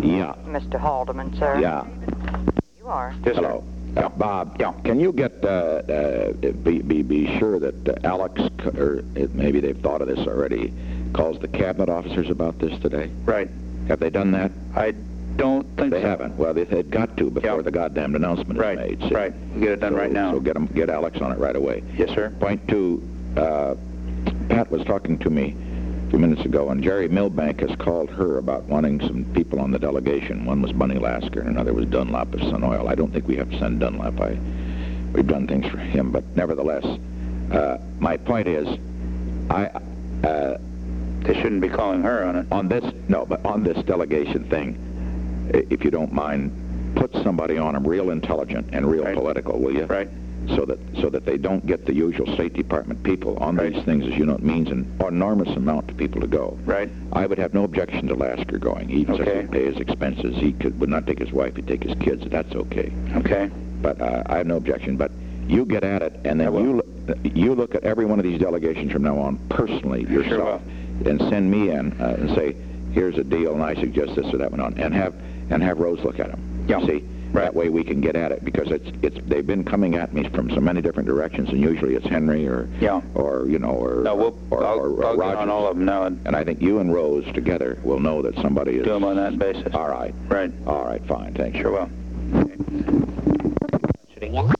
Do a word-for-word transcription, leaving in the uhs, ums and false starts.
Yeah. Mister Haldeman, sir. Yeah. You are. Yes, Hello. sir. Uh, Bob, yeah. Can you get, uh, uh, be, be, be sure that uh, Alex, c- or it, maybe they've thought of this already, calls the cabinet officers about this today? Right. Have they done that? I don't think They so. haven't. Well, they, they've got to before Yeah. the goddamn announcement Right, is made. See? right. Get it done So- right now. So get 'em- get Alex on it right away. Yes, sir. Point two, uh, Pat was talking to me a few minutes ago, and Jerry Milbank has called her about wanting some people on the delegation. One was Bunny Lasker, and another was Dunlap of Sun Oil. I don't think we have to send Dunlap. I, we've done things for him, but nevertheless, uh, my point is, I, uh, They shouldn't be calling her on it. on this, no, but on this delegation thing, i- if you don't mind, put somebody on them real intelligent and real Right. political, will you? Right. So that so that they don't get the usual State Department people on Right. these things, as you know, it means an enormous amount to people to go. Right. I would have no objection to Lasker going. He Okay. would pay his expenses. He could would not take his wife. He'd take his kids. That's okay. Okay. But uh, I have no objection. But you get at it, and I then will. you lo- you look at every one of these delegations from now on personally Sure yourself, and send me in uh, and say, here's a deal, and I suggest this or that one on, and have and have Rose look at them. Yeah. See. Right. That way we can get at it, because it's it's they've been coming at me from so many different directions, and usually it's Henry or Yeah. or you know or No, we'll, or, I'll, or, I'll get Rogers. on all of them now and And I think you and Rose together will know that somebody is. do them on that basis. All right. Right. All right. Fine. Thank you. Sure will.